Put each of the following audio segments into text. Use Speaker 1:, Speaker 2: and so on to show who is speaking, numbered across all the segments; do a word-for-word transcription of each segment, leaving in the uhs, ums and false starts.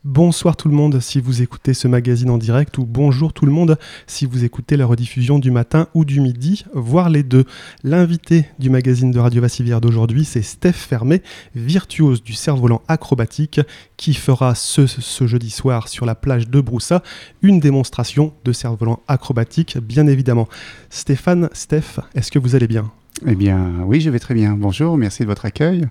Speaker 1: Bonsoir tout le monde si vous écoutez ce magazine en direct ou bonjour tout le monde si vous écoutez la rediffusion du matin ou du midi, voire les deux. L'invité du magazine de Radio Vassivière d'aujourd'hui, c'est Steph Fermé, virtuose du cerf-volant acrobatique, qui fera ce, ce jeudi soir sur la plage de Broussa une démonstration de cerf-volant acrobatique, bien évidemment. Stéphane, Steph, est-ce que vous allez bien ?
Speaker 2: Eh bien, oui, je vais très bien. Bonjour, merci de votre accueil.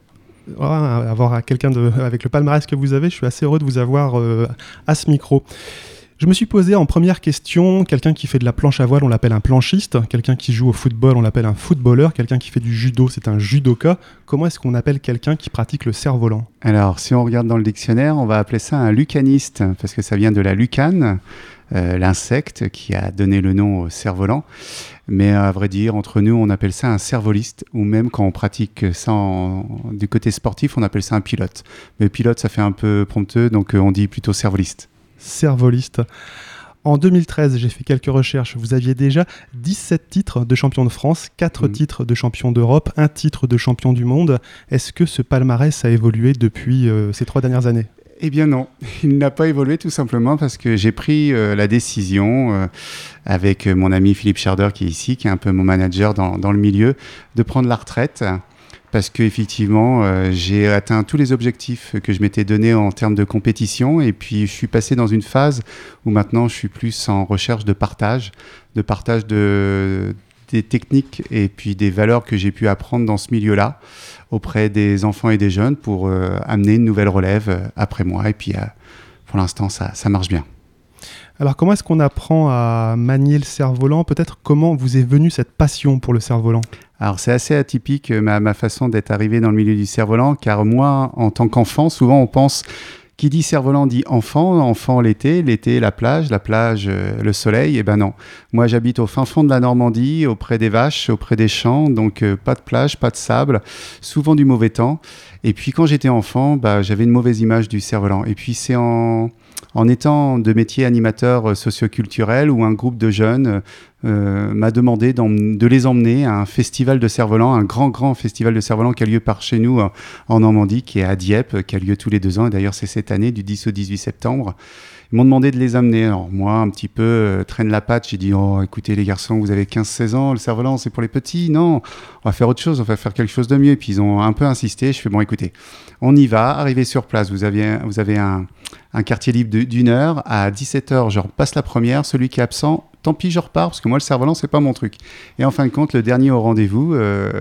Speaker 1: Ah, avoir quelqu'un de, avec le palmarès que vous avez, je suis assez heureux de vous avoir euh, à ce micro. Je me suis posé en première question, quelqu'un qui fait de la planche à voile, on l'appelle un planchiste, quelqu'un qui joue au football, on l'appelle un footballeur, quelqu'un qui fait du judo, c'est un judoka. Comment est-ce qu'on appelle quelqu'un qui pratique le cerf-volant ?
Speaker 2: Alors, si on regarde dans le dictionnaire, on va appeler ça un lucaniste, parce que ça vient de la lucane, euh, l'insecte qui a donné le nom au cerf-volant. Mais à vrai dire, entre nous, on appelle ça un cervoliste, ou même quand on pratique ça en, du côté sportif, on appelle ça un pilote. Mais pilote, ça fait un peu prompteux, donc on dit plutôt cervoliste.
Speaker 1: Cervoliste. En deux mille treize, j'ai fait quelques recherches. Vous aviez déjà dix-sept titres de champion de France, quatre mmh. titres de champion d'Europe, un titre de champion du monde. Est-ce que ce palmarès a évolué depuis euh, ces trois dernières années ?
Speaker 2: Eh bien non, il n'a pas évolué tout simplement parce que j'ai pris euh, la décision euh, avec mon ami Philippe Scherder qui est ici, qui est un peu mon manager dans, dans le milieu, de prendre la retraite parce qu'effectivement euh, j'ai atteint tous les objectifs que je m'étais donné en termes de compétition et puis je suis passé dans une phase où maintenant je suis plus en recherche de partage, de partage de, des techniques et puis des valeurs que j'ai pu apprendre dans ce milieu-là auprès des enfants et des jeunes pour euh, amener une nouvelle relève euh, après moi. Et puis, euh, pour l'instant, ça, ça marche bien.
Speaker 1: Alors, comment est-ce qu'on apprend à manier le cerf-volant ? Peut-être comment vous est venue cette passion pour le cerf-volant ?
Speaker 2: Alors, c'est assez atypique, ma, ma façon d'être arrivé dans le milieu du cerf-volant, car moi, en tant qu'enfant, souvent, on pense... Qui dit cerf-volant dit enfant, enfant l'été, l'été la plage, la plage euh, le soleil, et ben non. Moi j'habite au fin fond de la Normandie, auprès des vaches, auprès des champs, donc euh, pas de plage, pas de sable, souvent du mauvais temps. Et puis quand j'étais enfant, bah, j'avais une mauvaise image du cerf-volant. Et puis c'est en, en étant de métier animateur socioculturel où un groupe de jeunes euh, m'a demandé de les emmener à un festival de cerf-volant, un grand, grand festival de cerf-volant qui a lieu par chez nous en Normandie, qui est à Dieppe, qui a lieu tous les deux ans. Et d'ailleurs, c'est cette année, du dix au dix-huit septembre. Ils m'ont demandé de les amener. Alors moi, un petit peu, euh, traîne la patte. J'ai dit, oh, écoutez les garçons, vous avez quinze seize ans, le cerf-volant, c'est pour les petits. Non, on va faire autre chose, on va faire quelque chose de mieux. Et puis ils ont un peu insisté. Je fais, bon, écoutez, on y va. Arrivé sur place, vous avez, vous avez un, un quartier libre de, d'une heure. À dix-sept heures, je repasse la première. Celui qui est absent, tant pis, je repars, parce que moi, le cerf-volant, c'est pas mon truc. Et en fin de compte, le dernier au rendez-vous... Euh,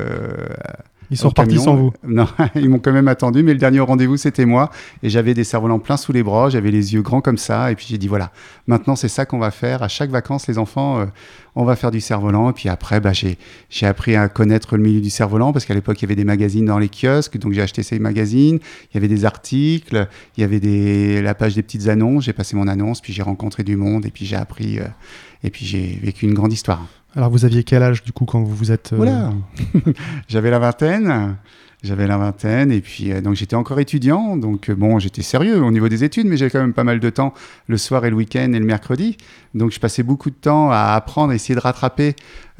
Speaker 1: Ils sont repartis sans vous.
Speaker 2: Non, ils m'ont quand même attendu, mais le dernier au rendez-vous, c'était moi. Et j'avais des cerfs-volants plein sous les bras, j'avais les yeux grands comme ça. Et puis j'ai dit, voilà, maintenant, c'est ça qu'on va faire. À chaque vacances, les enfants, euh, on va faire du cerf-volant. Et puis après, bah, j'ai, j'ai appris à connaître le milieu du cerf-volant, parce qu'à l'époque, il y avait des magazines dans les kiosques. Donc j'ai acheté ces magazines. Il y avait des articles, il y avait des, la page des petites annonces. J'ai passé mon annonce, puis j'ai rencontré du monde. Et puis j'ai appris, euh, et puis j'ai vécu une grande histoire.
Speaker 1: Alors, vous aviez quel âge, du coup, quand vous vous êtes... Euh...
Speaker 2: Voilà. J'avais la vingtaine. J'avais la vingtaine. Et puis, euh, donc, j'étais encore étudiant. Donc, euh, bon, j'étais sérieux au niveau des études, mais j'avais quand même pas mal de temps le soir et le week-end et le mercredi. Donc, je passais beaucoup de temps à apprendre, à essayer de rattraper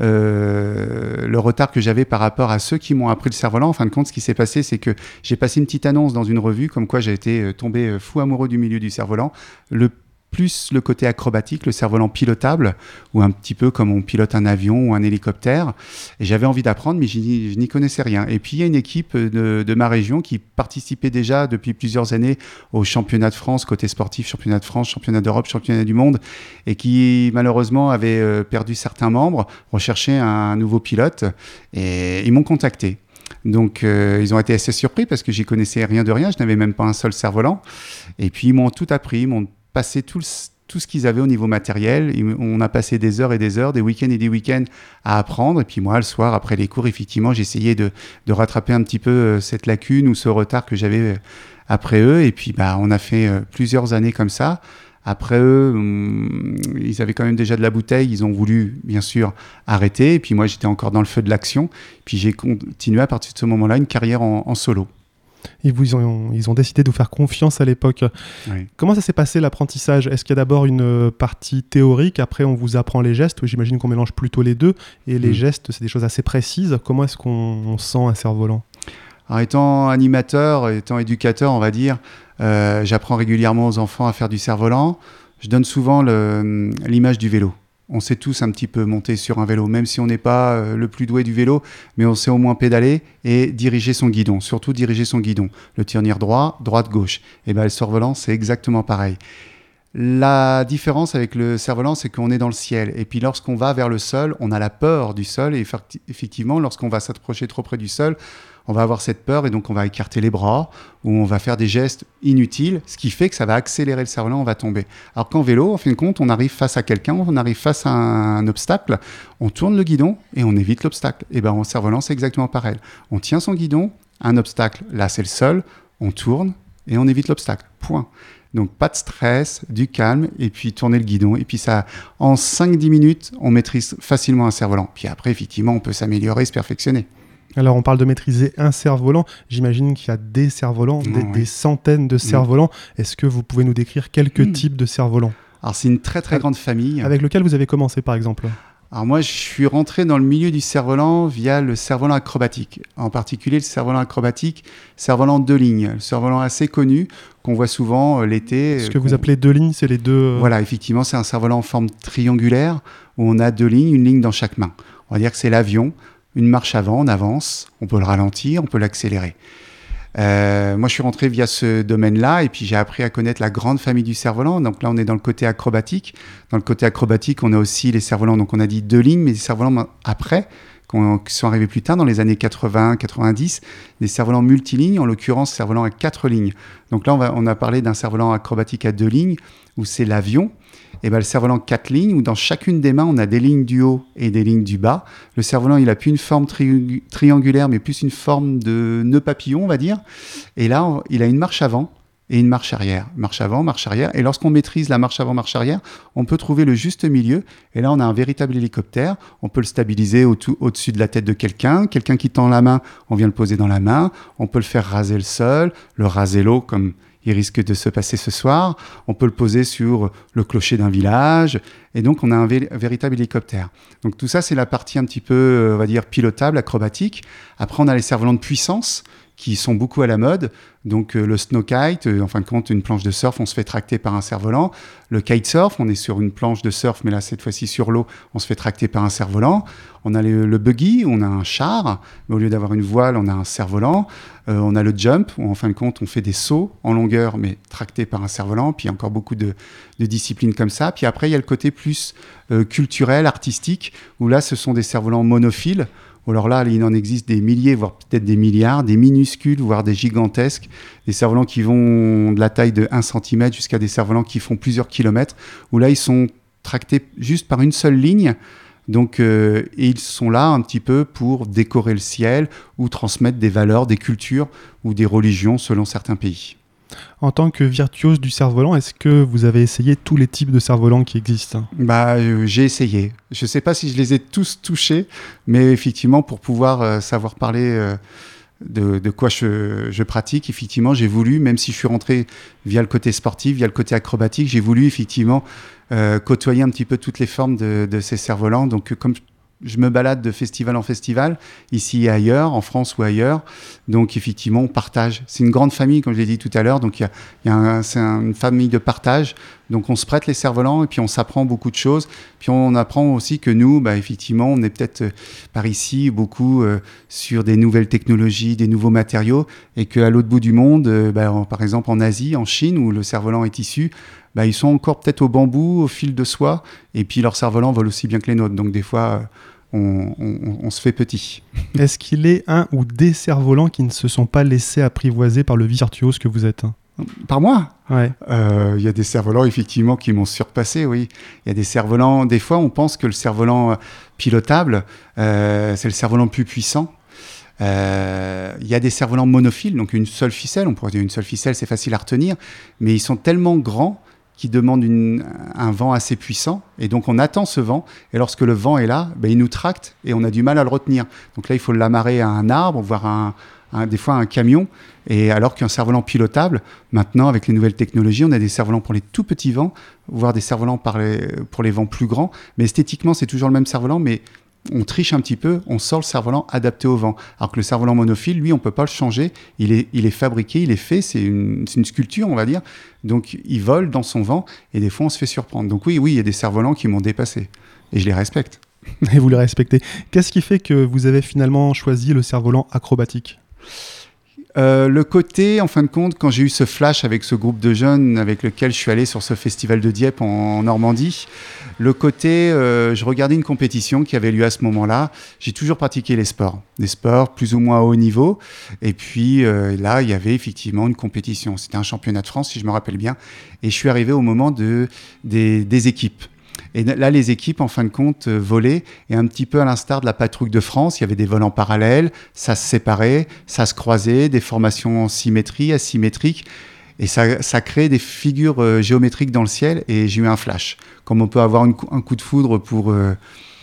Speaker 2: euh, le retard que j'avais par rapport à ceux qui m'ont appris le cerf-volant. En fin de compte, ce qui s'est passé, c'est que j'ai passé une petite annonce dans une revue, comme quoi j'ai été euh, tombé euh, fou amoureux du milieu du cerf-volant. Le plus le côté acrobatique, le cerf-volant pilotable, ou un petit peu comme on pilote un avion ou un hélicoptère. Et j'avais envie d'apprendre, mais je n'y, je n'y connaissais rien. Et puis, il y a une équipe de, de ma région qui participait déjà depuis plusieurs années au championnat de France, côté sportif, championnat de France, championnat d'Europe, championnat du monde, et qui, malheureusement, avait euh, perdu certains membres, recherchait un nouveau pilote, et ils m'ont contacté. Donc, euh, ils ont été assez surpris parce que j'y connaissais rien de rien, je n'avais même pas un seul cerf-volant. Et puis, ils m'ont tout appris, ils m'ont passé tout, le, tout ce qu'ils avaient au niveau matériel. On a passé des heures et des heures, des week-ends et des week-ends à apprendre. Et puis moi, le soir, après les cours, effectivement, j'essayais de, de rattraper un petit peu cette lacune ou ce retard que j'avais après eux. Et puis, bah, on a fait plusieurs années comme ça. Après eux, hum, ils avaient quand même déjà de la bouteille. Ils ont voulu, bien sûr, arrêter. Et puis moi, j'étais encore dans le feu de l'action. Puis j'ai continué à partir de ce moment-là une carrière en, en solo.
Speaker 1: Ils, vous ont, ils ont décidé de vous faire confiance à l'époque. Oui. Comment ça s'est passé l'apprentissage ? Est-ce qu'il y a d'abord une partie théorique, après on vous apprend les gestes ? J'imagine qu'on mélange plutôt les deux. Et les mmh. gestes, c'est des choses assez précises. Comment est-ce qu'on sent un cerf-volant ?
Speaker 2: Alors, étant animateur, étant éducateur, on va dire, euh, j'apprends régulièrement aux enfants à faire du cerf-volant. Je donne souvent le, l'image du vélo. On sait tous un petit peu monter sur un vélo, même si on n'est pas euh, le plus doué du vélo, mais on sait au moins pédaler et diriger son guidon, surtout diriger son guidon. Le tenir droit, droite-gauche. Et ben, le cerf-volant, c'est exactement pareil. La différence avec le cerf-volant, c'est qu'on est dans le ciel. Et puis lorsqu'on va vers le sol, on a la peur du sol. Et effectivement, lorsqu'on va s'approcher trop près du sol, on va avoir cette peur et donc on va écarter les bras ou on va faire des gestes inutiles, ce qui fait que ça va accélérer le cerf-volant, on va tomber. Alors qu'en vélo, en fin de compte, on arrive face à quelqu'un, on arrive face à un obstacle, on tourne le guidon et on évite l'obstacle. Et bien en cerf-volant, c'est exactement pareil. On tient son guidon, un obstacle, là c'est le sol, on tourne et on évite l'obstacle. Point. Donc pas de stress, du calme, et puis tourner le guidon. Et puis ça, en cinq à dix minutes, on maîtrise facilement un cerf-volant. Puis après, effectivement, on peut s'améliorer, se perfectionner.
Speaker 1: Alors on parle de maîtriser un cerf-volant, j'imagine qu'il y a des cerfs-volants, des,
Speaker 2: oui.
Speaker 1: des centaines de cerfs-volants. Mmh. Est-ce que vous pouvez nous décrire quelques mmh. types de cerfs-volants ?
Speaker 2: Alors c'est une très très grande famille.
Speaker 1: Avec lequel vous avez commencé par exemple ?
Speaker 2: Alors moi je suis rentré dans le milieu du cerf-volant via le cerf-volant acrobatique, en particulier le cerf-volant acrobatique, cerf-volant deux lignes, le cerf-volant assez connu qu'on voit souvent euh, l'été.
Speaker 1: Ce que vous appelez deux lignes, c'est les deux... Euh...
Speaker 2: Voilà, effectivement c'est un cerf-volant en forme triangulaire où on a deux lignes, une ligne dans chaque main. On va dire que c'est l'avion. Une marche avant, on avance, on peut le ralentir, on peut l'accélérer. Euh, moi, je suis rentré via ce domaine-là et puis j'ai appris à connaître la grande famille du cerf-volant. Donc là, on est dans le côté acrobatique. Dans le côté acrobatique, on a aussi les cerfs-volants. Donc on a dit deux lignes, mais les cerfs-volants après, qui sont arrivés plus tard, dans les années quatre-vingts quatre-vingt-dix, des cerfs-volants multilignes, en l'occurrence cerfs-volants à quatre lignes. Donc là, on, va, on a parlé d'un cerf-volant acrobatique à deux lignes, où c'est l'avion. Et ben, le cerf-volant quatre lignes, où dans chacune des mains, on a des lignes du haut et des lignes du bas. Le cerf-volant, il n'a plus une forme tri- triangulaire, mais plus une forme de nœud papillon, on va dire. Et là, on, il a une marche avant et une marche arrière. Marche avant, marche arrière. Et lorsqu'on maîtrise la marche avant, marche arrière, on peut trouver le juste milieu. Et là, on a un véritable hélicoptère. On peut le stabiliser au- au-dessus de la tête de quelqu'un. Quelqu'un qui tend la main, on vient le poser dans la main. On peut le faire raser le sol, le raser l'eau comme... il risque de se passer ce soir. On peut le poser sur le clocher d'un village. Et donc, on a un vé- véritable hélicoptère. Donc, tout ça, c'est la partie un petit peu, on va dire, pilotable, acrobatique. Après, on a les cerfs-volants de puissance qui sont beaucoup à la mode. Donc, euh, le snow kite, euh, en fin de compte, une planche de surf, on se fait tracter par un cerf-volant. Le kitesurf, on est sur une planche de surf, mais là, cette fois-ci, sur l'eau, on se fait tracter par un cerf-volant. On a le, le buggy, on a un char, mais au lieu d'avoir une voile, on a un cerf-volant. Euh, on a le jump, où en fin de compte, on fait des sauts en longueur, mais tractés par un cerf-volant. Puis, il y a encore beaucoup de, de disciplines comme ça. Puis après, il y a le côté plus euh, culturel, artistique, où là, ce sont des cerfs-volants monophiles. Alors là, il en existe des milliers, voire peut-être des milliards, des minuscules, voire des gigantesques, des cerfs-volants qui vont de la taille de un centimètre jusqu'à des cerfs-volants qui font plusieurs kilomètres, où là, ils sont tractés juste par une seule ligne. Donc, euh, et ils sont là un petit peu pour décorer le ciel ou transmettre des valeurs, des cultures ou des religions selon certains pays.
Speaker 1: En tant que virtuose du cerf-volant, est-ce que vous avez essayé tous les types de cerfs-volants qui existent ?
Speaker 2: Bah, euh, j'ai essayé. Je ne sais pas si je les ai tous touchés, mais effectivement, pour pouvoir euh, savoir parler euh, de, de quoi je, je pratique, effectivement, j'ai voulu, même si je suis rentré via le côté sportif, via le côté acrobatique, j'ai voulu effectivement euh, côtoyer un petit peu toutes les formes de, de ces cerfs-volants. Donc, comme je me balade de festival en festival, ici et ailleurs, en France ou ailleurs. Donc, effectivement, on partage. C'est une grande famille, comme je l'ai dit tout à l'heure. Donc, il y a, il y a un, c'est un, une famille de partage. Donc, on se prête les cerfs-volants et puis on s'apprend beaucoup de choses. Puis, on apprend aussi que nous, bah, effectivement, on est peut-être euh, par ici beaucoup euh, sur des nouvelles technologies, des nouveaux matériaux et qu'à l'autre bout du monde, euh, bah, en, par exemple en Asie, en Chine, où le cerf-volant est issu, bah, ils sont encore peut-être au bambou, au fil de soie. Et puis, leurs cerfs-volants volent aussi bien que les nôtres. Donc, des fois... Euh, On, on, on se fait petit.
Speaker 1: Est-ce qu'il est un ou des cerfs-volants qui ne se sont pas laissés apprivoiser par le virtuose que vous êtes ?
Speaker 2: Par moi ?
Speaker 1: Ouais.
Speaker 2: Euh, il y a des cerfs-volants, effectivement, qui m'ont surpassé, oui. Il y a des cerfs-volants... Des fois, on pense que le cerf-volant pilotable, euh, c'est le cerf-volant le plus puissant. Euh, il y a des cerfs-volants monophiles, donc une seule ficelle. On pourrait dire une seule ficelle, c'est facile à retenir. Mais ils sont tellement grands qui demande une, un vent assez puissant. Et donc, on attend ce vent. Et lorsque le vent est là, ben, il nous tracte et on a du mal à le retenir. Donc là, il faut l'amarrer à un arbre, voire à un, un, des fois à un camion. Et alors qu'un cerf-volant pilotable, maintenant, avec les nouvelles technologies, on a des cerfs-volants pour les tout petits vents, voire des cerfs-volants par les, pour les vents plus grands. Mais esthétiquement, c'est toujours le même cerf-volant, mais on triche un petit peu, on sort le cerf-volant adapté au vent. Alors que le cerf-volant monophile, lui, on ne peut pas le changer. Il est, il est fabriqué, il est fait, c'est une, c'est une sculpture, on va dire. Donc, il vole dans son vent et des fois, on se fait surprendre. Donc oui, oui, il y a des cerfs-volants qui m'ont dépassé et je les respecte.
Speaker 1: Et vous les respectez. Qu'est-ce qui fait que vous avez finalement choisi le cerf-volant acrobatique ?
Speaker 2: Euh, le côté, en fin de compte, quand j'ai eu ce flash avec ce groupe de jeunes avec lequel je suis allé sur ce festival de Dieppe en, en Normandie, le côté, euh, je regardais une compétition qui avait lieu à ce moment-là. J'ai toujours pratiqué les sports, des sports plus ou moins à haut niveau. Et puis euh, là, il y avait effectivement une compétition. C'était un championnat de France, si je me rappelle bien. Et je suis arrivé au moment de, des, des équipes. Et là, les équipes, en fin de compte, euh, volaient, et un petit peu à l'instar de la patrouille de France, il y avait des vols en parallèle, ça se séparait, ça se croisait, des formations en symétrie, asymétriques, et ça, ça créait des figures euh, géométriques dans le ciel, et j'ai eu un flash. Comme on peut avoir une, un coup de foudre pour euh,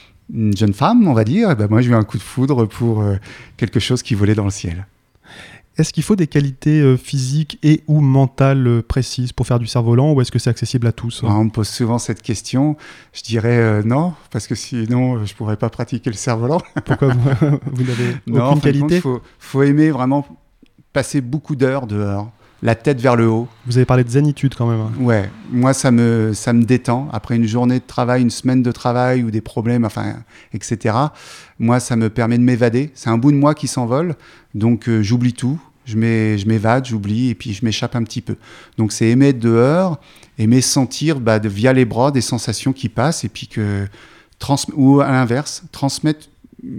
Speaker 2: une jeune femme, on va dire, et ben moi j'ai eu un coup de foudre pour euh, quelque chose qui volait dans le ciel.
Speaker 1: Est-ce qu'il faut des qualités euh, physiques et ou mentales euh, précises pour faire du cerf-volant, ou est-ce que c'est accessible à tous ?
Speaker 2: On me pose souvent cette question. Je dirais euh, non, parce que sinon, je ne pourrais pas pratiquer le cerf-volant.
Speaker 1: Pourquoi vous, vous n'avez
Speaker 2: non,
Speaker 1: aucune qualité ?
Speaker 2: Il faut, faut aimer vraiment passer beaucoup d'heures dehors, la tête vers le haut.
Speaker 1: Vous avez parlé de zénitude quand même. Hein.
Speaker 2: Ouais, moi, ça me, ça me détend. Après une journée de travail, une semaine de travail ou des problèmes, enfin, et cetera, moi, ça me permet de m'évader. C'est un bout de moi qui s'envole, donc euh, j'oublie tout. Je, m'é, je m'évade, j'oublie, et puis je m'échappe un petit peu. Donc c'est aimer être dehors, aimer sentir bah, de, via les bras des sensations qui passent, et puis que, trans, ou à l'inverse, transmettre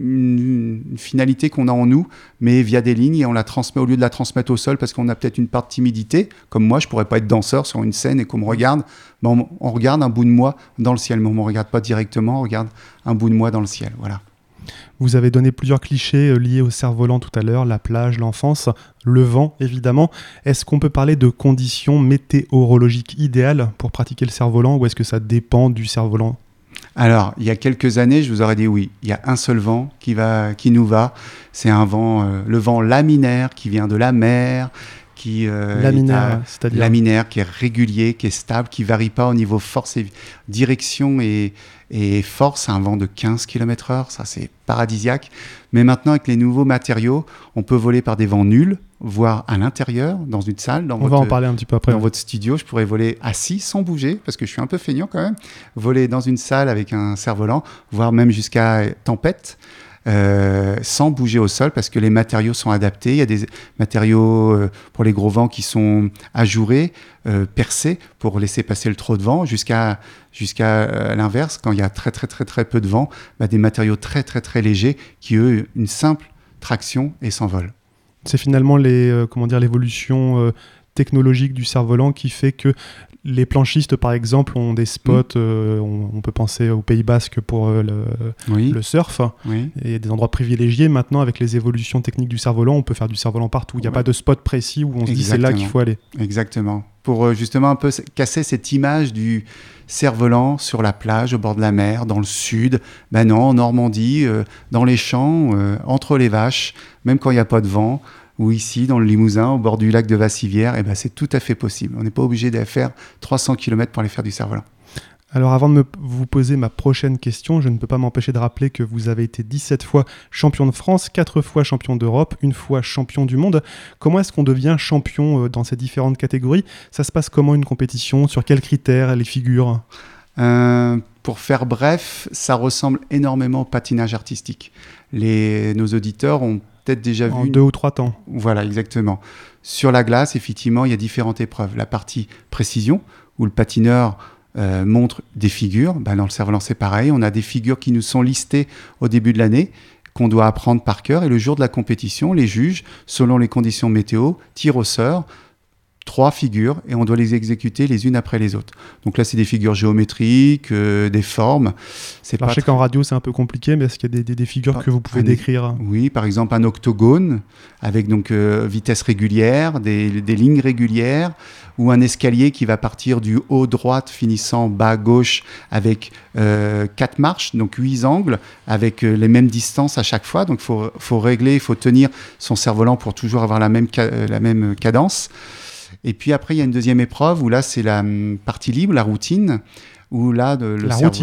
Speaker 2: une, une finalité qu'on a en nous, mais via des lignes, et on la transmet au lieu de la transmettre au sol, parce qu'on a peut-être une part de timidité. Comme moi, je ne pourrais pas être danseur sur une scène et qu'on me regarde. Ben on, on regarde un bout de moi dans le ciel, mais on ne me regarde pas directement, on regarde un bout de moi dans le ciel. Voilà.
Speaker 1: Vous avez donné plusieurs clichés liés au cerf-volant tout à l'heure, la plage, l'enfance, le vent évidemment. Est-ce qu'on peut parler de conditions météorologiques idéales pour pratiquer le cerf-volant, ou est-ce que ça dépend du cerf-volant ?
Speaker 2: Alors, il y a quelques années, je vous aurais dit oui. Il y a un seul vent qui, va, qui nous va. C'est un vent, euh, le vent laminaire qui vient de la mer. Qui, euh,
Speaker 1: laminaire,
Speaker 2: à,
Speaker 1: c'est-à-dire
Speaker 2: laminaire, qui est régulier, qui est stable, qui ne varie pas au niveau force et direction et, et force. Un vent de quinze kilomètres heure, ça c'est paradisiaque. Mais maintenant, avec les nouveaux matériaux, on peut voler par des vents nuls, voire à l'intérieur, dans une salle. Dans
Speaker 1: on
Speaker 2: votre,
Speaker 1: va en parler un petit peu après.
Speaker 2: Dans votre studio, je pourrais voler assis, sans bouger, parce que je suis un peu feignant quand même. Voler dans une salle avec un cerf-volant, voire même jusqu'à tempête. Euh, sans bouger au sol, parce que les matériaux sont adaptés. Il y a des matériaux euh, pour les gros vents qui sont ajourés, euh, percés pour laisser passer le trop de vent, jusqu'à, jusqu'à euh, l'inverse, quand il y a très très très très peu de vent, bah, des matériaux très très très légers qui, eux, une simple traction et s'envolent.
Speaker 1: C'est finalement les, euh, comment dire, l'évolution euh, technologique du cerf-volant qui fait que les planchistes, par exemple, ont des spots, mmh. euh, on, on peut penser au Pays Basque pour euh, le,
Speaker 2: oui.
Speaker 1: le surf,
Speaker 2: oui.
Speaker 1: et des endroits privilégiés. Maintenant, avec les évolutions techniques du cerf-volant, on peut faire du cerf-volant partout. Il n'y a ouais. pas de spot précis où on se Exactement. dit c'est là qu'il faut aller.
Speaker 2: Exactement. Pour euh, justement un peu casser cette image du cerf-volant sur la plage, au bord de la mer, dans le sud. Ben non, en Normandie, euh, dans les champs, euh, entre les vaches, même quand il n'y a pas de vent, ou ici, dans le Limousin, au bord du lac de Vassivière, eh ben, c'est tout à fait possible. On n'est pas obligé de faire trois cents kilomètres pour aller faire du cerf-volant.
Speaker 1: Alors avant de me, vous poser ma prochaine question, je ne peux pas m'empêcher de rappeler que vous avez été dix-sept fois champion de France, quatre fois champion d'Europe, une fois champion du monde. Comment est-ce qu'on devient champion dans ces différentes catégories ? Ça se passe comment une compétition ? Sur quels critères les figures ?
Speaker 2: euh, Pour faire bref, ça ressemble énormément au patinage artistique. Les, nos auditeurs ont peut-être déjà
Speaker 1: en
Speaker 2: vu...
Speaker 1: deux ou trois temps.
Speaker 2: Voilà, exactement. Sur la glace, effectivement, il y a différentes épreuves. La partie précision, où le patineur euh, montre des figures. Ben, dans le cerf-volant, c'est pareil. On a des figures qui nous sont listées au début de l'année, qu'on doit apprendre par cœur. Et le jour de la compétition, les juges, selon les conditions météo, tirent au sort trois figures et on doit les exécuter les unes après les autres. Donc là, c'est des figures géométriques, euh, des formes. C'est
Speaker 1: Alors,
Speaker 2: pas
Speaker 1: je sais
Speaker 2: très...
Speaker 1: qu'en radio, c'est un peu compliqué, mais est-ce qu'il y a des, des, des figures ah, que vous pouvez un... décrire ?
Speaker 2: Oui, par exemple, un octogone avec donc euh, vitesse régulière, des, des lignes régulières, ou un escalier qui va partir du haut droite finissant bas gauche avec euh, quatre marches, donc huit angles, avec euh, les mêmes distances à chaque fois. Donc il faut, faut régler, il faut tenir son cerf-volant pour toujours avoir la même, ca- la même cadence. Et puis après, il y a une deuxième épreuve où là, c'est la partie libre, la routine. Où là, de, le
Speaker 1: la
Speaker 2: cerveau...
Speaker 1: routine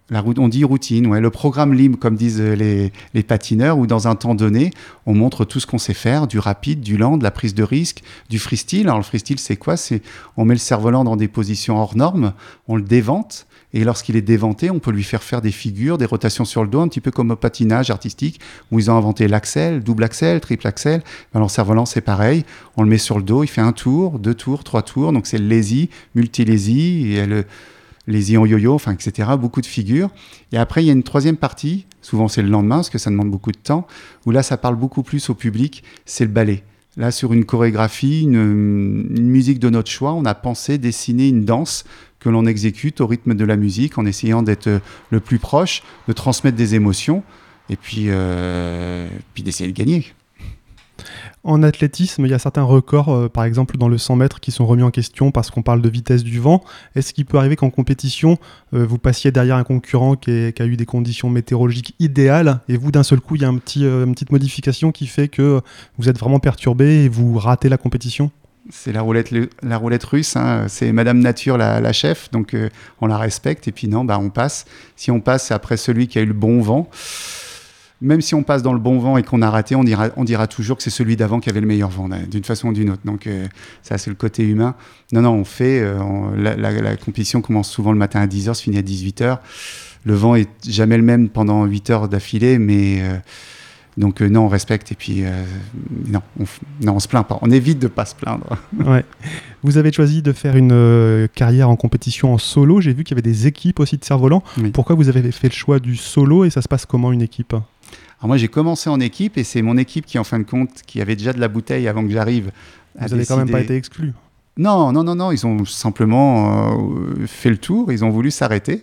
Speaker 2: La, on dit routine, ouais. Le programme libre, comme disent les, les patineurs, où dans un temps donné, on montre tout ce qu'on sait faire, du rapide, du lent, de la prise de risque, du freestyle. Alors le freestyle, c'est quoi ? C'est, on met le cerf-volant dans des positions hors normes, on le dévente, et lorsqu'il est déventé, on peut lui faire faire des figures, des rotations sur le dos, un petit peu comme au patinage artistique, où ils ont inventé l'axel, double axel, triple axel. Alors le cerf-volant, c'est pareil, on le met sur le dos, il fait un tour, deux tours, trois tours, donc c'est le lazy, multi-lazy, et le... les ions yo-yo, enfin, et cetera, beaucoup de figures. Et après, il y a une troisième partie, souvent c'est le lendemain, parce que ça demande beaucoup de temps, où là, ça parle beaucoup plus au public, c'est le ballet. Là, sur une chorégraphie, une, une musique de notre choix, on a pensé dessiner une danse que l'on exécute au rythme de la musique, en essayant d'être le plus proche, de transmettre des émotions, et puis, euh, puis d'essayer de gagner.
Speaker 1: En athlétisme, il y a certains records, euh, par exemple dans le cent mètres, qui sont remis en question parce qu'on parle de vitesse du vent. Est-ce qu'il peut arriver qu'en compétition, euh, vous passiez derrière un concurrent qui, est, qui a eu des conditions météorologiques idéales et vous, d'un seul coup, il y a un petit, euh, une petite modification qui fait que vous êtes vraiment perturbé et vous ratez la compétition ?
Speaker 2: C'est la roulette, la roulette russe, hein. C'est Madame Nature, la, la chef, donc euh, on la respecte et puis non, bah, on passe. Si on passe, c'est après celui qui a eu le bon vent. Même si on passe dans le bon vent et qu'on a raté, on dira, on dira toujours que c'est celui d'avant qui avait le meilleur vent, d'une façon ou d'une autre. Donc euh, ça, c'est le côté humain. Non, non, on fait... Euh, on, la, la, la compétition commence souvent le matin à dix heures, se finit à dix-huit heures. Le vent est jamais le même pendant huit heures d'affilée, mais... Euh, donc euh, non, on respecte et puis euh, non, on, non, on se plaint pas. On évite de pas se plaindre.
Speaker 1: Ouais. Vous avez choisi de faire une euh, carrière en compétition en solo. J'ai vu qu'il y avait des équipes aussi de cerf-volant. Oui. Pourquoi vous avez fait le choix du solo et ça se passe comment une équipe ?
Speaker 2: Alors moi, j'ai commencé en équipe et c'est mon équipe qui, en fin de compte, qui avait déjà de la bouteille avant que j'arrive.
Speaker 1: Vous n'avez quand même pas été exclu ?
Speaker 2: Non, non, non, non. Ils ont simplement euh, fait le tour. Ils ont voulu s'arrêter.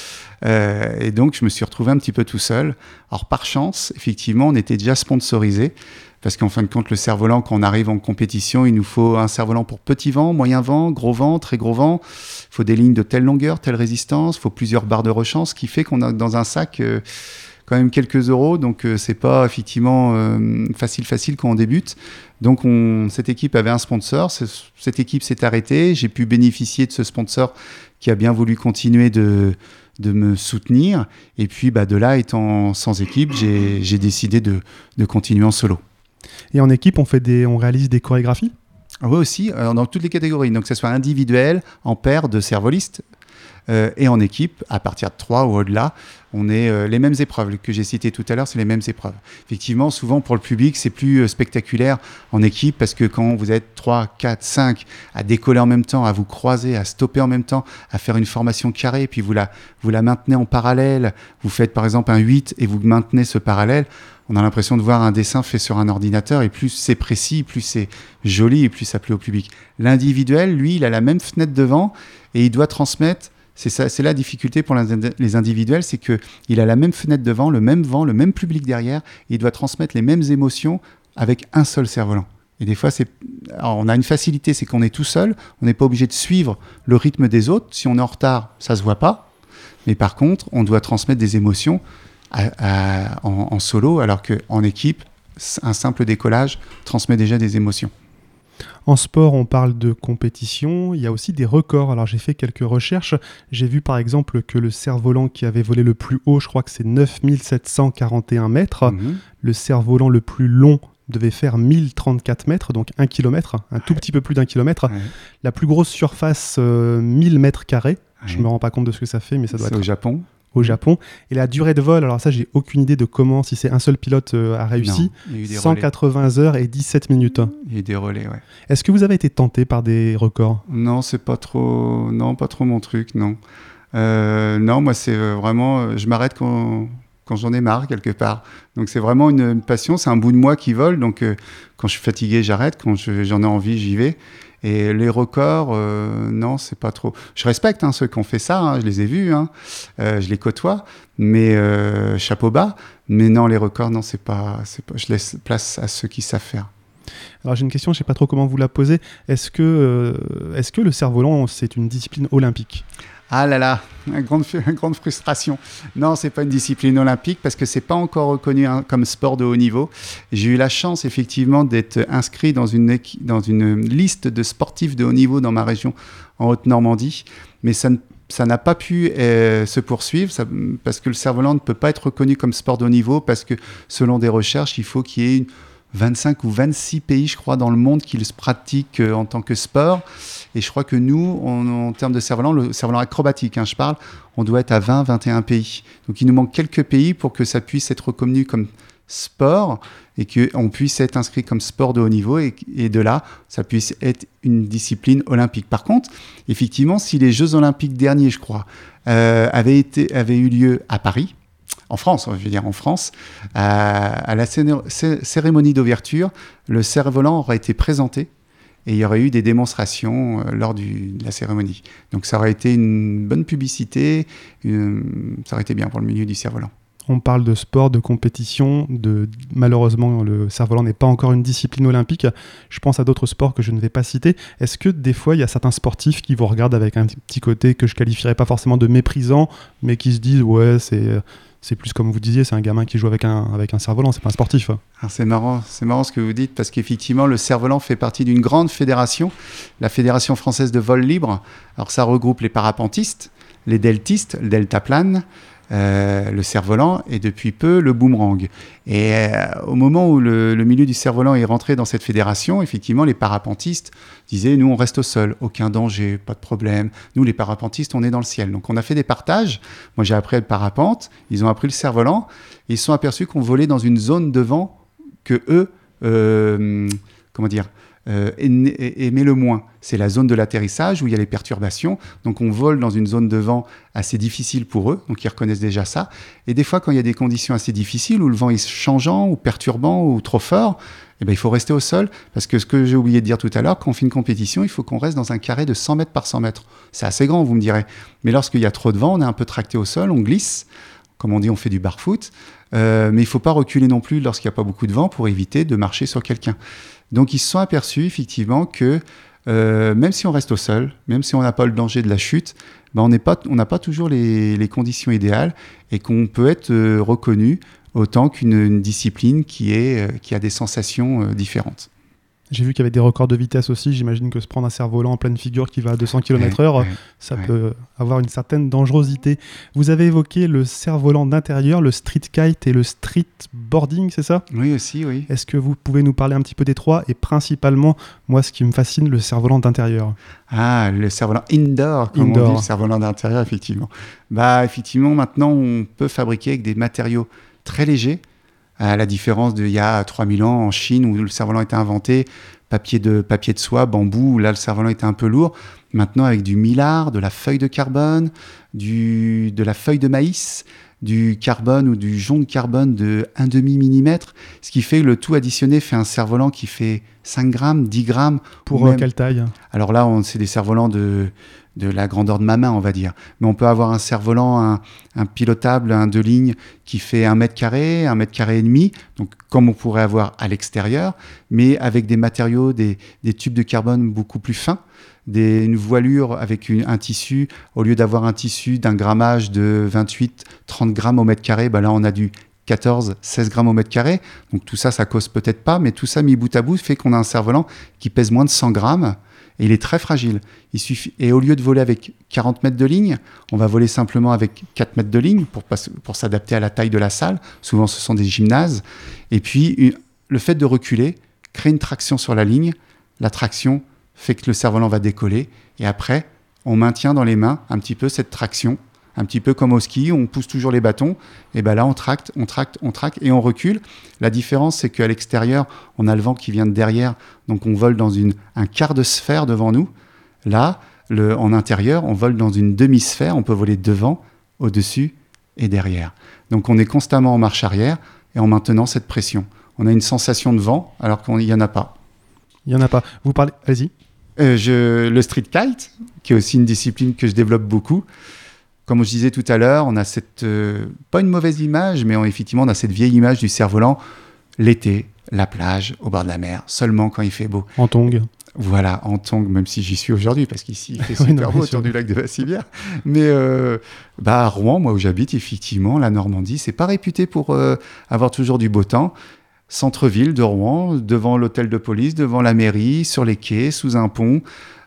Speaker 2: Euh, et donc, je me suis retrouvé un petit peu tout seul. Alors, par chance, effectivement, on était déjà sponsorisé. Parce qu'en fin de compte, le cerf-volant, quand on arrive en compétition, il nous faut un cerf-volant pour petit vent, moyen vent, gros vent, très gros vent. Il faut des lignes de telle longueur, telle résistance. Il faut plusieurs barres de rechange, ce qui fait qu'on a dans un sac euh, quand même quelques euros. Donc, euh, c'est pas effectivement euh, facile, facile quand on débute. Donc, on, cette équipe avait un sponsor. Cette équipe s'est arrêtée. J'ai pu bénéficier de ce sponsor qui a bien voulu continuer de... de me soutenir, et puis bah, de là, étant sans équipe, j'ai, j'ai décidé de, de continuer en solo.
Speaker 1: Et en équipe, on, fait des, on réalise des chorégraphies ?
Speaker 2: Oui, aussi, euh, dans toutes les catégories, donc que ce soit individuel, en paire de cervolistes, euh, et en équipe, à partir de trois ou au-delà, on est euh, les mêmes épreuves que j'ai citées tout à l'heure, c'est les mêmes épreuves. Effectivement, souvent pour le public, c'est plus euh, spectaculaire en équipe parce que quand vous êtes trois, quatre, cinq à décoller en même temps, à vous croiser, à stopper en même temps, à faire une formation carrée, puis vous la, vous la maintenez en parallèle, vous faites par exemple un huit et vous maintenez ce parallèle, on a l'impression de voir un dessin fait sur un ordinateur et plus c'est précis, plus c'est joli et plus ça plaît au public. L'individuel, lui, il a la même fenêtre devant et il doit transmettre. C'est, ça, c'est la difficulté pour les individuels, c'est qu'il a la même fenêtre devant, le même vent, le même public derrière, et il doit transmettre les mêmes émotions avec un seul cerf-volant. Et des fois, c'est... Alors, on a une facilité, c'est qu'on est tout seul, on n'est pas obligé de suivre le rythme des autres. Si on est en retard, ça ne se voit pas. Mais par contre, on doit transmettre des émotions à, à, en, en solo, alors qu'en équipe, un simple décollage transmet déjà des émotions.
Speaker 1: En sport, on parle de compétition, il y a aussi des records. Alors j'ai fait quelques recherches, j'ai vu par exemple que le cerf-volant qui avait volé le plus haut, je crois que c'est neuf mille sept cent quarante et un mètres. Mmh. Le cerf-volant le plus long devait faire mille trente-quatre mètres, donc un kilomètre, un tout petit peu plus d'un kilomètre. Ouais. La plus grosse surface, euh, mille mètres carrés. Ouais. Je ne me rends pas compte de ce que ça fait, mais ça doit
Speaker 2: c'est
Speaker 1: être...
Speaker 2: au Japon.
Speaker 1: Au Japon. Et la durée de vol, alors ça, j'ai aucune idée de comment, si c'est un seul pilote euh, a réussi, non, cent quatre-vingts heures et dix-sept minutes.
Speaker 2: Il y a eu des relais, ouais.
Speaker 1: Est-ce que vous avez été tenté par des records ?
Speaker 2: Non, c'est pas trop, non, pas trop mon truc, non. Euh, non, moi, c'est vraiment, je m'arrête quand, quand j'en ai marre, quelque part. Donc, c'est vraiment une, une passion, c'est un bout de moi qui vole. Donc, euh, quand je suis fatigué, j'arrête. Quand je, j'en ai envie, j'y vais. Et les records, euh, non, c'est pas trop. Je respecte hein, ceux qui ont fait ça, hein, je les ai vus, hein, euh, je les côtoie, mais euh, chapeau bas. Mais non, les records, non, c'est pas, c'est pas. Je laisse place à ceux qui savent faire.
Speaker 1: Alors j'ai une question, je ne sais pas trop comment vous la poser. Est-ce que, euh, est-ce que le cerf-volant, c'est une discipline olympique ?
Speaker 2: Ah là là, une grande, une grande frustration. Non, c'est pas une discipline olympique parce que c'est pas encore reconnu hein, comme sport de haut niveau. J'ai eu la chance effectivement d'être inscrit dans une, dans une liste de sportifs de haut niveau dans ma région en Haute-Normandie, mais ça ne ça n'a pas pu euh, se poursuivre ça, parce que le cerf-volant ne peut pas être reconnu comme sport de haut niveau parce que selon des recherches, il faut qu'il y ait une vingt-cinq ou vingt-six pays, je crois, dans le monde qui le pratiquent euh, en tant que sport. Et je crois que nous, on, en termes de cerf-volant, le cerf-volant acrobatique, hein, je parle, on doit être à vingt, vingt et un pays. Donc il nous manque quelques pays pour que ça puisse être reconnu comme sport et qu'on puisse être inscrit comme sport de haut niveau et, et de là, ça puisse être une discipline olympique. Par contre, effectivement, si les Jeux olympiques derniers, je crois, euh, avaient, été, avaient eu lieu à Paris, en France, je veux dire en France, à, à la cé- cérémonie d'ouverture, le cerf-volant aurait été présenté et il y aurait eu des démonstrations euh, lors du, de la cérémonie. Donc ça aurait été une bonne publicité, une, ça aurait été bien pour le milieu du cerf-volant.
Speaker 1: On parle de sport, de compétition, de... malheureusement le cerf-volant n'est pas encore une discipline olympique. Je pense à d'autres sports que je ne vais pas citer. Est-ce que des fois il y a certains sportifs qui vous regardent avec un petit côté que je qualifierais pas forcément de méprisant, mais qui se disent ouais c'est, c'est plus comme vous disiez, c'est un gamin qui joue avec un, avec un cerf-volant, c'est pas un sportif.
Speaker 2: Alors c'est marrant, c'est marrant ce que vous dites parce qu'effectivement le cerf-volant fait partie d'une grande fédération, la Fédération française de vol libre. Alors ça regroupe les parapentistes, les deltistes, le deltaplane, Euh, le cerf-volant et depuis peu le boomerang. Et euh, au moment où le, le milieu du cerf-volant est rentré dans cette fédération, effectivement, les parapentistes disaient « nous, on reste au sol, aucun danger, pas de problème. Nous, les parapentistes, on est dans le ciel. » Donc, on a fait des partages. Moi, j'ai appris le parapente, ils ont appris le cerf-volant et ils se sont aperçus qu'on volait dans une zone de vent que eux, euh, comment dire, Euh, aimer le moins. C'est la zone de l'atterrissage où il y a les perturbations. Donc on vole dans une zone de vent assez difficile pour eux, donc ils reconnaissent déjà ça. Et des fois, quand il y a des conditions assez difficiles, où le vent est changeant ou perturbant ou trop fort, eh ben, il faut rester au sol. Parce que ce que j'ai oublié de dire tout à l'heure, quand on fait une compétition, il faut qu'on reste dans un carré de cent mètres par cent mètres. C'est assez grand, vous me direz. Mais lorsqu'il y a trop de vent, on est un peu tracté au sol, on glisse. Comme on dit, on fait du bar-foot. Euh, mais il ne faut pas reculer non plus lorsqu'il n'y a pas beaucoup de vent pour éviter de marcher sur quelqu'un. Donc, ils se sont aperçus, effectivement, que euh, même si on reste au sol, même si on n'a pas le danger de la chute, ben on n'est pas, on n'a pas toujours les, les conditions idéales et qu'on peut être euh, reconnu autant qu'une une discipline qui, est, euh, qui a des sensations euh, différentes.
Speaker 1: J'ai vu qu'il y avait des records de vitesse aussi. J'imagine que se prendre un cerf-volant en pleine figure qui va à deux cents kilomètres heure, ouais, ouais, ça ouais. peut avoir une certaine dangerosité. Vous avez évoqué le cerf-volant d'intérieur, le street kite et le street boarding, c'est ça ?
Speaker 2: Oui, aussi, oui.
Speaker 1: Est-ce que vous pouvez nous parler un petit peu des trois ? Et principalement, moi, ce qui me fascine, le cerf-volant d'intérieur.
Speaker 2: Ah, le cerf-volant indoor, comme indoor. on dit, le cerf-volant d'intérieur, effectivement. Bah, effectivement, maintenant, on peut fabriquer avec des matériaux très légers, à la différence d'il y a trois mille ans en Chine où le cerf-volant était inventé, papier de, papier de soie, bambou, où là le cerf-volant était un peu lourd. Maintenant avec du mylar, de la feuille de carbone, du, de la feuille de maïs, du carbone ou du jonc de carbone de un virgule cinq millimètre, ce qui fait que le tout additionné fait un cerf-volant qui fait cinq grammes, dix grammes.
Speaker 1: Pour même... quelle taille ?
Speaker 2: Alors là, on, c'est des cerfs-volants de... de la grandeur de ma main, on va dire. Mais on peut avoir un cerf-volant, un, un pilotable, un deux lignes qui fait un mètre carré, un mètre carré et demi, donc comme on pourrait avoir à l'extérieur, mais avec des matériaux, des, des tubes de carbone beaucoup plus fins, des, une voilure avec une, un tissu, au lieu d'avoir un tissu d'un grammage de vingt-huit à trente grammes au mètre carré, ben là on a du quatorze à seize grammes au mètre carré, donc tout ça, ça cause peut-être pas, mais tout ça mis bout à bout fait qu'on a un cerf-volant qui pèse moins de cent grammes, et il est très fragile. Il suffit... Et au lieu de voler avec quarante mètres de ligne, on va voler simplement avec quatre mètres de ligne pour, pas... pour s'adapter à la taille de la salle. Souvent, ce sont des gymnases. Et puis, le fait de reculer crée une traction sur la ligne. La traction fait que le cerf-volant va décoller. Et après, on maintient dans les mains un petit peu cette traction. Un petit peu comme au ski, on pousse toujours les bâtons. Et ben là, on tracte, on tracte, on tracte et on recule. La différence, c'est qu'à l'extérieur, on a le vent qui vient de derrière. Donc, on vole dans une, un quart de sphère devant nous. Là, le, en intérieur, on vole dans une demi-sphère. On peut voler devant, au-dessus et derrière. Donc, on est constamment en marche arrière et en maintenant cette pression. On a une sensation de vent alors qu'il n'y en a pas.
Speaker 1: Il n'y en a pas. Vous parlez... Allez-y.
Speaker 2: Euh, je... Le street kite, qui est aussi une discipline que je développe beaucoup. Comme je disais tout à l'heure, on a cette, euh, pas une mauvaise image, mais on, effectivement, on a cette vieille image du cerf-volant, l'été, la plage, au bord de la mer, seulement quand il fait beau.
Speaker 1: En tongs.
Speaker 2: Voilà, en tongs, même si j'y suis aujourd'hui, parce qu'ici, il fait super oui, non, beau autour du lac de Vassivière. Mais euh, bah, à Rouen, moi où j'habite, effectivement, la Normandie, c'est pas réputé pour euh, avoir toujours du beau temps. Centre-ville de Rouen, devant l'hôtel de police, devant la mairie, sur les quais, sous un pont.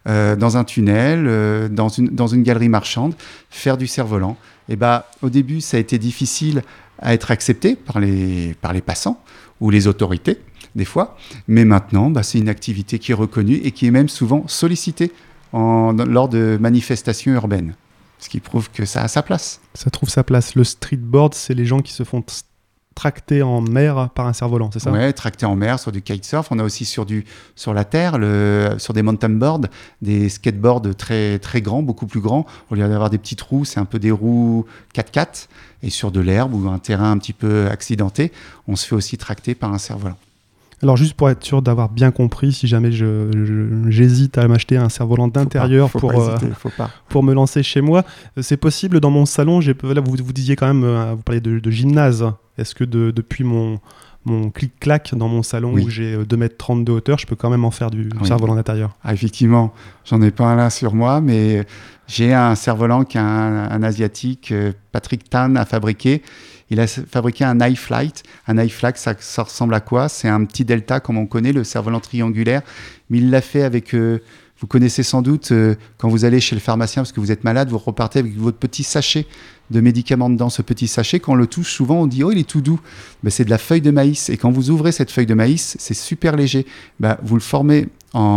Speaker 2: euh, dans un tunnel, euh, dans, une, dans une galerie marchande, faire du cerf-volant. Et bah, au début, ça a été difficile à être accepté par les, par les passants ou les autorités, des fois. Mais maintenant, bah, c'est une activité qui est reconnue et qui est même souvent sollicitée en, lors de manifestations urbaines. Ce qui prouve que ça a sa place.
Speaker 1: Ça trouve sa place. Le streetboard, c'est les gens qui se font t- tracter en mer par un cerf-volant, c'est ça ?
Speaker 2: Ouais, tracter en mer, sur du kitesurf. On a aussi sur, du, sur la terre, le, sur des mountain boards, des skateboards très, très grands, beaucoup plus grands. Au lieu d'avoir des petites roues, c'est un peu des roues quatre-quatre. Et sur de l'herbe ou un terrain un petit peu accidenté, on se fait aussi tracter par un cerf-volant.
Speaker 1: Alors juste pour être sûr d'avoir bien compris, si jamais je, je, j'hésite à m'acheter un cerf-volant d'intérieur
Speaker 2: faut pas, faut
Speaker 1: pour,
Speaker 2: pas hésiter,
Speaker 1: euh,
Speaker 2: faut pas.
Speaker 1: pour me lancer chez moi, c'est possible dans mon salon. J'ai, là, vous, vous disiez quand même, euh, vous parliez de, de gymnase. Est-ce que de, depuis mon, mon clic-clac dans mon salon oui. où j'ai deux mètres trente de hauteur, je peux quand même en faire du, du oui. cerf-volant d'intérieur ?
Speaker 2: Ah, effectivement, j'en ai pas un là sur moi, mais j'ai un cerf-volant qu'un un asiatique, Patrick Tan, a fabriqué. Il a fabriqué un iFlight. Un iFlight, ça, ça ressemble à quoi ? C'est un petit Delta, comme on connaît, le cerf-volant triangulaire. Mais il l'a fait avec... Euh, vous connaissez sans doute, euh, quand vous allez chez le pharmacien, parce que vous êtes malade, vous repartez avec votre petit sachet de médicaments dedans. Ce petit sachet, quand on le touche, souvent, on dit « Oh, il est tout doux ». Ben, c'est de la feuille de maïs. Et quand vous ouvrez cette feuille de maïs, c'est super léger. Ben, vous le formez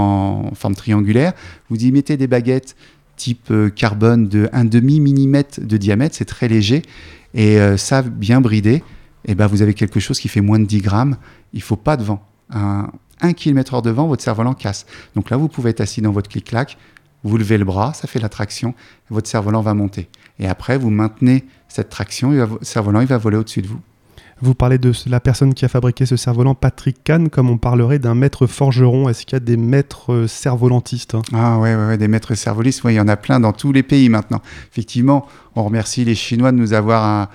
Speaker 2: en forme triangulaire. Vous y mettez des baguettes type euh, carbone de un demi millimètre de diamètre. C'est très léger. Et euh, ça, bien bridé, et ben vous avez quelque chose qui fait moins de dix grammes. Il ne faut pas de vent. Un, un kilomètre heure de vent, votre cerf-volant casse. Donc là, vous pouvez être assis dans votre clic-clac, vous levez le bras, ça fait la traction, votre cerf-volant va monter. Et après, vous maintenez cette traction, et le cerf-volant il va voler au-dessus de vous.
Speaker 1: Vous parlez de la personne qui a fabriqué ce cerf-volant, Patrick Kahn, comme on parlerait d'un maître forgeron. Est-ce qu'il y a des maîtres cerf-volantistes ?
Speaker 2: Ah ouais, ouais, ouais, des maîtres cerf-volistes, ouais, il y en a plein dans tous les pays maintenant. Effectivement, on remercie les Chinois de nous avoir un,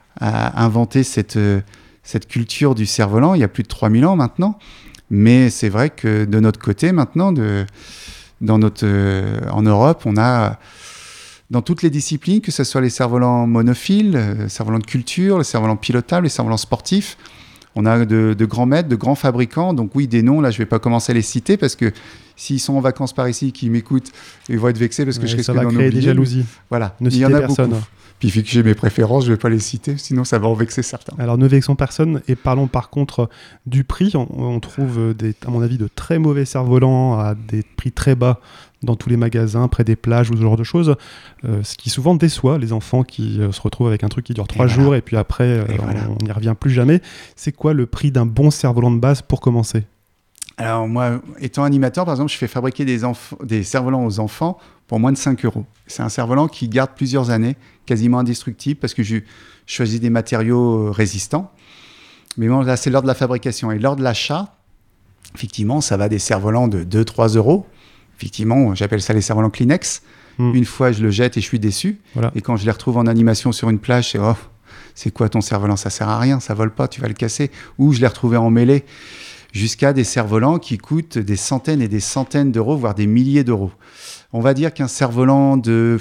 Speaker 2: à inventé cette, cette culture du cerf-volant il y a plus de trois mille ans maintenant. Mais c'est vrai que de notre côté maintenant, de, dans notre, euh, en Europe, on a... dans toutes les disciplines, que ce soit les cerfs-volants monophiles, les cerfs-volants de culture, les cerfs-volants pilotables, les cerfs-volants sportifs. On a de, de grands maîtres, de grands fabricants. Donc oui, des noms, là, je ne vais pas commencer à les citer parce que s'ils sont en vacances par ici, qu'ils m'écoutent, ils vont être vexés parce que
Speaker 1: ouais,
Speaker 2: je risque
Speaker 1: d'en oublier. Ça va créer des jalousies.
Speaker 2: Voilà,
Speaker 1: ne
Speaker 2: il y en a
Speaker 1: personne.
Speaker 2: beaucoup. Puis vu que j'ai mes préférences, je ne vais pas les citer, sinon ça va en vexer certains.
Speaker 1: Alors ne vexons personne et parlons par contre du prix. On, on trouve, des, à mon avis, de très mauvais cerfs-volants à des prix très bas dans tous les magasins, près des plages ou ce genre de choses, euh, ce qui souvent déçoit les enfants qui euh, se retrouvent avec un truc qui dure trois jours voilà. et puis après euh, et voilà. on n'y revient plus jamais. C'est quoi le prix d'un bon cerf-volant de base pour commencer ?
Speaker 2: Alors moi, étant animateur, par exemple, je fais fabriquer des, enf- des cerfs-volants aux enfants pour moins de cinq euros. C'est un cerf-volant qui garde plusieurs années, quasiment indestructible, parce que je choisis des matériaux résistants. Mais bon, là, c'est lors de la fabrication. Et lors de l'achat, effectivement, ça va des cerfs-volants de deux à trois euros. Effectivement, j'appelle ça les cerfs-volants Kleenex. Mmh. Une fois, je le jette et je suis déçu. Voilà. Et quand je les retrouve en animation sur une plage, c'est oh, c'est quoi ton cerf-volant ? Ça sert à rien, ça vole pas, tu vas le casser. Ou je l'ai retrouvé en mêlée, jusqu'à des cerfs-volants qui coûtent des centaines et des centaines d'euros, voire des milliers d'euros. On va dire qu'un cerf-volant de...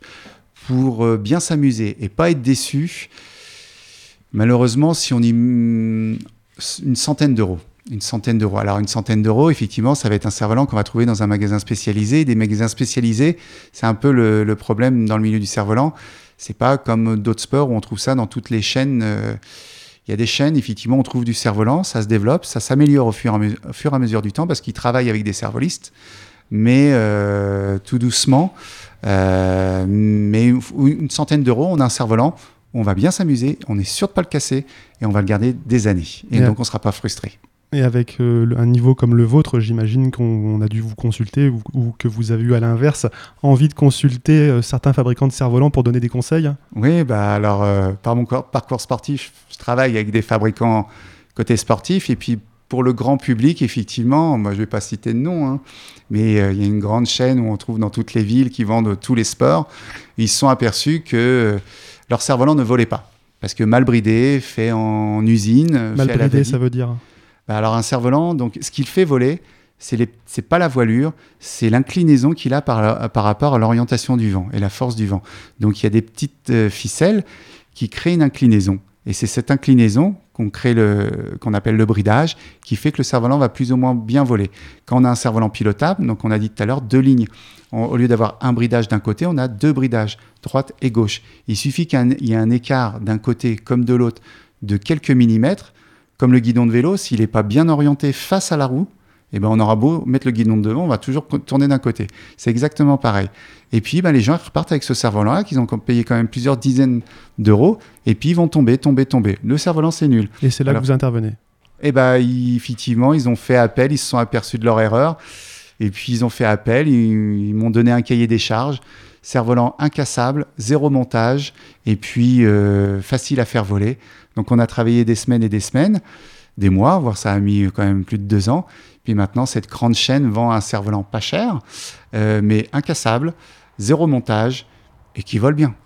Speaker 2: pour bien s'amuser et pas être déçu, malheureusement, si on y... une centaine d'euros. Une centaine d'euros. Alors, une centaine d'euros, effectivement, ça va être un cerf-volant qu'on va trouver dans un magasin spécialisé. Des magasins spécialisés, c'est un peu le, le problème dans le milieu du cerf-volant. C'est pas comme d'autres sports où on trouve ça dans toutes les chaînes. Euh, il y a des chaînes, effectivement, on trouve du cerf-volant, ça se développe, ça s'améliore au fur et à, me- au fur et à mesure du temps parce qu'ils travaillent avec des cerf-volistes, mais euh, tout doucement. Euh, mais une centaine d'euros, on a un cerf-volant, on va bien s'amuser, on est sûr de ne pas le casser et on va le garder des années. Et yeah. donc, on ne sera pas frustré.
Speaker 1: Et avec euh, un niveau comme le vôtre, j'imagine qu'on a dû vous consulter ou, ou que vous avez eu à l'inverse envie de consulter euh, certains fabricants de cerfs-volants pour donner des conseils.
Speaker 2: Oui, bah alors euh, par mon parcours sportif, je travaille avec des fabricants côté sportif et puis pour le grand public, effectivement, moi je ne vais pas citer de nom, hein, mais il euh, y a une grande chaîne où on trouve dans toutes les villes qui vendent tous les sports. Ils se sont aperçus que euh, leur cerf-volant ne volait pas parce que mal bridé, fait en usine.
Speaker 1: Mal
Speaker 2: fait
Speaker 1: bridé, ça veut dire
Speaker 2: Bah alors un cerf-volant, donc ce qu'il fait voler, c'est les, c'est pas la voilure, c'est l'inclinaison qu'il a par, par rapport à l'orientation du vent et la force du vent. Donc il y a des petites euh, ficelles qui créent une inclinaison. Et c'est cette inclinaison qu'on crée le, qu'on appelle le bridage, qui fait que le cerf-volant va plus ou moins bien voler. Quand on a un cerf-volant pilotable, donc on a dit tout à l'heure deux lignes. On, au lieu d'avoir un bridage d'un côté, on a deux bridages, droite et gauche. Il suffit qu'il y ait un écart d'un côté comme de l'autre de quelques millimètres, comme le guidon de vélo, s'il n'est pas bien orienté face à la roue, eh ben on aura beau mettre le guidon de devant, on va toujours tourner d'un côté. C'est exactement pareil. Et puis, ben, les gens repartent avec ce cerf-volant-là, qu'ils ont payé quand même plusieurs dizaines d'euros, et puis ils vont tomber, tomber, tomber. Le cerf-volant, c'est nul.
Speaker 1: Et c'est là Alors, que vous intervenez.
Speaker 2: Eh ben, ils, effectivement, ils ont fait appel, ils se sont aperçus de leur erreur, et puis ils ont fait appel, ils, ils m'ont donné un cahier des charges, cerf-volant incassable, zéro montage, et puis euh, facile à faire voler. Donc on a travaillé des semaines et des semaines, des mois, voire ça a mis quand même plus de deux ans. Puis maintenant, cette grande chaîne vend un cerf-volant pas cher, euh, mais incassable, zéro montage et qui vole bien.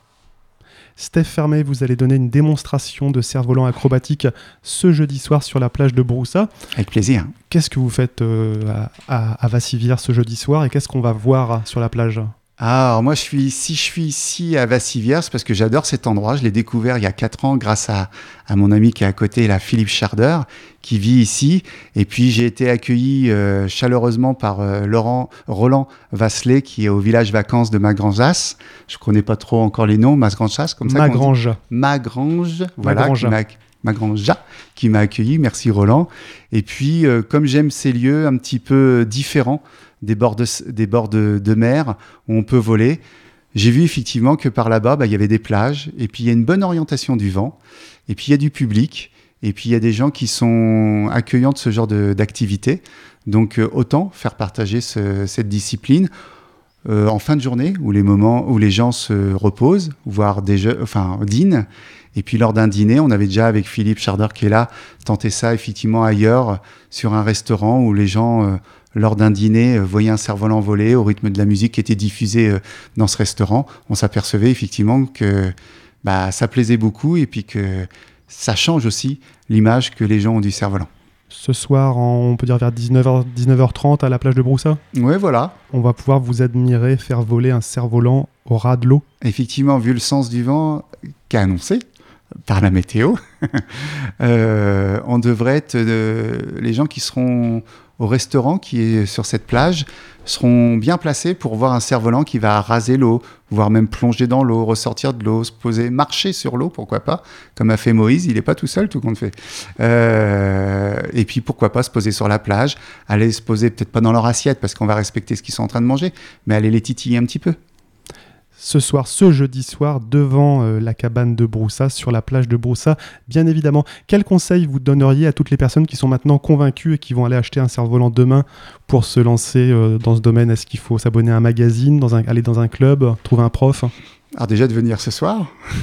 Speaker 1: Steph Fermé, vous allez donner une démonstration de cerf-volant acrobatique ce jeudi soir sur la plage de Broussa.
Speaker 2: Avec plaisir.
Speaker 1: Qu'est-ce que vous faites euh, à, à, à Vassivière ce jeudi soir et qu'est-ce qu'on va voir sur la plage ?
Speaker 2: Ah, alors moi, je suis, si je suis ici à Vassivière, c'est parce que j'adore cet endroit. Je l'ai découvert il y a quatre ans grâce à, à mon ami qui est à côté, là, Philippe Charder, qui vit ici. Et puis, j'ai été accueilli euh, chaleureusement par euh, Laurent, Roland Vasselet, qui est au village vacances de Magrangeas. Je ne connais pas trop encore les noms, Magrangeas, comme ça.
Speaker 1: Magrange.
Speaker 2: Magrange, voilà.
Speaker 1: Magrange.
Speaker 2: Magranja, qui m'a accueilli. Merci Roland. Et puis, euh, comme j'aime ces lieux un petit peu différents, des bords de, des bords de, de mer où on peut voler, j'ai vu effectivement que par là-bas, bah, il y avait des plages, et puis il y a une bonne orientation du vent, et puis il y a du public, et puis il y a des gens qui sont accueillants de ce genre de, d'activité. Donc euh, autant faire partager ce, cette discipline euh, en fin de journée, où les moments où les gens se reposent, voire déje- enfin, dînent. Et puis lors d'un dîner, on avait déjà avec Philippe Charder qui est là, tenté ça effectivement ailleurs, sur un restaurant où les gens... Euh, lors d'un dîner, euh, voyaient un cerf-volant voler au rythme de la musique qui était diffusée euh, dans ce restaurant. On s'apercevait effectivement que bah, ça plaisait beaucoup et puis que ça change aussi l'image que les gens ont du cerf-volant.
Speaker 1: Ce soir, en, on peut dire vers dix-neuf heures, dix-neuf heures trente à la plage de Broussa ?
Speaker 2: Oui, voilà.
Speaker 1: On va pouvoir vous admirer faire voler un cerf-volant au ras de l'eau.
Speaker 2: Effectivement, vu le sens du vent qu'a annoncé par la météo, euh, on devrait être... Euh, les gens qui seront... au restaurant qui est sur cette plage seront bien placés pour voir un cerf-volant qui va raser l'eau, voire même plonger dans l'eau, ressortir de l'eau, se poser, marcher sur l'eau, pourquoi pas, comme a fait Moïse, il n'est pas tout seul, tout compte fait. Euh, et puis pourquoi pas se poser sur la plage, aller se poser peut-être pas dans leur assiette parce qu'on va respecter ce qu'ils sont en train de manger, mais aller les titiller un petit peu.
Speaker 1: Ce soir, ce jeudi soir, devant euh, la cabane de Broussa, sur la plage de Broussa, bien évidemment. Quel conseil vous donneriez à toutes les personnes qui sont maintenant convaincues et qui vont aller acheter un cerf-volant demain pour se lancer euh, dans ce domaine ? Est-ce qu'il faut s'abonner à un magazine, dans un, aller dans un club, trouver un prof ?
Speaker 2: Alors déjà de venir ce soir,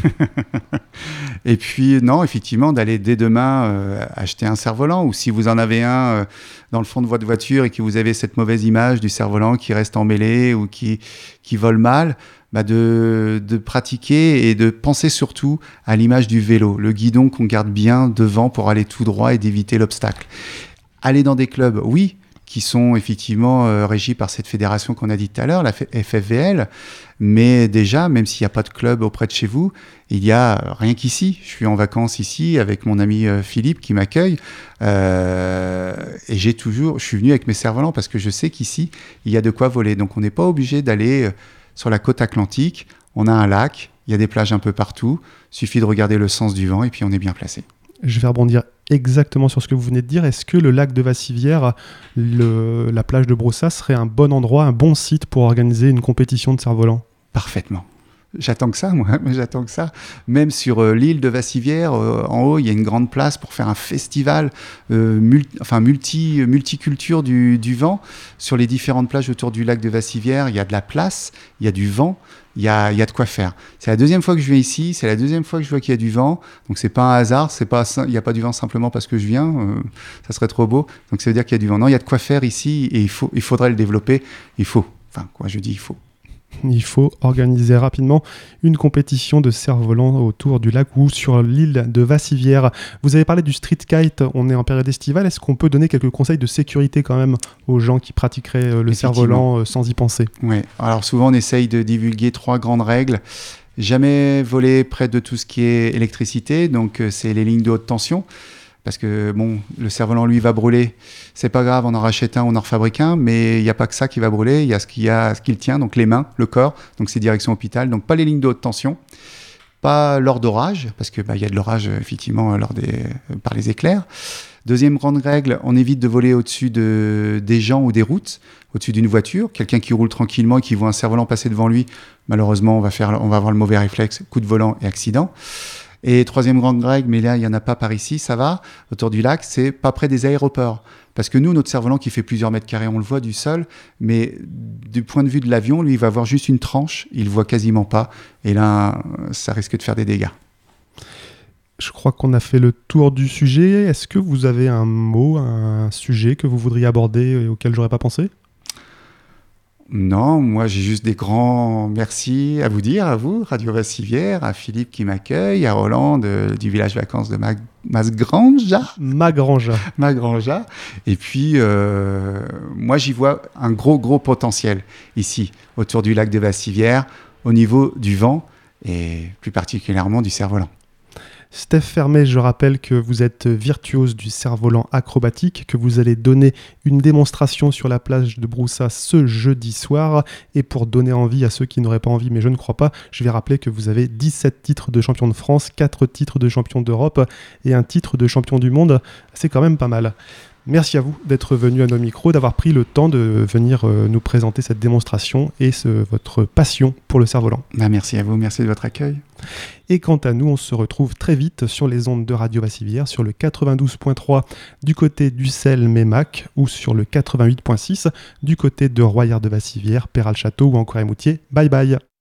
Speaker 2: et puis non, effectivement, d'aller dès demain euh, acheter un cerf-volant, ou si vous en avez un euh, dans le fond de votre voiture et que vous avez cette mauvaise image du cerf-volant qui reste emmêlé ou qui, qui vole mal, bah de, de pratiquer et de penser surtout à l'image du vélo, le guidon qu'on garde bien devant pour aller tout droit et d'éviter l'obstacle. Aller dans des clubs, oui, qui sont effectivement euh, régis par cette fédération qu'on a dit tout à l'heure, la F F V L, mais déjà, même s'il n'y a pas de club auprès de chez vous, il y a rien qu'ici. Je suis en vacances ici avec mon ami euh, Philippe qui m'accueille, euh, et j'ai toujours, je suis venu avec mes cerfs-volants parce que je sais qu'ici, il y a de quoi voler. Donc on n'est pas obligé d'aller euh, sur la côte atlantique, on a un lac, il y a des plages un peu partout, il suffit de regarder le sens du vent et puis on est bien placé.
Speaker 1: Je vais rebondir exactement sur ce que vous venez de dire. Est-ce que le lac de Vassivière, le, la plage de Broussa, serait un bon endroit, un bon site pour organiser une compétition de cerf-volant ?
Speaker 2: Parfaitement. J'attends que ça, moi, j'attends que ça. Même sur euh, l'île de Vassivière, euh, en haut, il y a une grande place pour faire un festival euh, multi, enfin, multi, multiculture du, du vent. Sur les différentes plages autour du lac de Vassivière, il y a de la place, il y a du vent, il y a, il y a de quoi faire. C'est la deuxième fois que je viens ici, c'est la deuxième fois que je vois qu'il y a du vent. Donc, c'est pas un hasard, c'est pas, il n'y a pas du vent simplement parce que je viens, euh, ça serait trop beau. Donc, ça veut dire qu'il y a du vent. Non, il y a de quoi faire ici et il, faut, il faudrait le développer. Il faut. Enfin, quoi, je dis il faut.
Speaker 1: Il faut organiser rapidement une compétition de cerf-volant autour du lac ou sur l'île de Vassivière. Vous avez parlé du street kite, on est en période estivale. Est-ce qu'on peut donner quelques conseils de sécurité quand même aux gens qui pratiqueraient le cerf-volant sans y penser ?
Speaker 2: Oui, alors souvent on essaye de divulguer trois grandes règles. Jamais voler près de tout ce qui est électricité, donc c'est les lignes de haute tension. Parce que bon, le cerf-volant, lui, va brûler. C'est pas grave, on en rachète un, on en refabrique un, mais il n'y a pas que ça qui va brûler. Il y a ce qu'il y a, ce qu'il tient, donc les mains, le corps, donc c'est direction hôpital. Donc pas les lignes de haute tension, pas lors d'orage, parce que bah, y a de l'orage effectivement lors des, euh, par les éclairs. Deuxième grande règle, on évite de voler au-dessus de, des gens ou des routes, au-dessus d'une voiture. Quelqu'un qui roule tranquillement et qui voit un cerf-volant passer devant lui, malheureusement, on va, faire, on va avoir le mauvais réflexe, coup de volant et accident. Et troisième grande règle, mais là, il n'y en a pas par ici, ça va, autour du lac, c'est pas près des aéroports. Parce que nous, notre cerf-volant qui fait plusieurs mètres carrés, on le voit du sol, mais du point de vue de l'avion, lui, il va avoir juste une tranche, il ne voit quasiment pas. Et là, ça risque de faire des dégâts.
Speaker 1: Je crois qu'on a fait le tour du sujet. Est-ce que vous avez un mot, un sujet que vous voudriez aborder et auquel j'aurais pas pensé ?
Speaker 2: Non, moi j'ai juste des grands merci à vous dire, à vous, Radio Vassivière, à Philippe qui m'accueille, à Roland de, du village vacances de Mag- Masgranja.
Speaker 1: Magranja.
Speaker 2: Magranja. Et puis, euh, moi j'y vois un gros, gros potentiel ici, autour du lac de Vassivière, au niveau du vent et plus particulièrement du cerf-volant.
Speaker 1: Steph Fermet, je rappelle que vous êtes virtuose du cerf-volant acrobatique, que vous allez donner une démonstration sur la plage de Broussa ce jeudi soir. Et pour donner envie à ceux qui n'auraient pas envie, mais je ne crois pas, je vais rappeler que vous avez dix-sept titres de champion de France, quatre titres de champion d'Europe et un titre de champion du monde. C'est quand même pas mal. Merci à vous d'être venu à nos micros, d'avoir pris le temps de venir euh, nous présenter cette démonstration et ce, votre passion pour le cerf-volant.
Speaker 2: Ben, merci à vous, merci de votre accueil.
Speaker 1: Et quant à nous, on se retrouve très vite sur les ondes de Radio Vassivière, sur le quatre-vingt-douze point trois du côté d'Ussel-Mémac ou sur le quatre-vingt-huit point six du côté de Royère de Vassivière, Péral-Château ou encore Émoutier. Bye bye.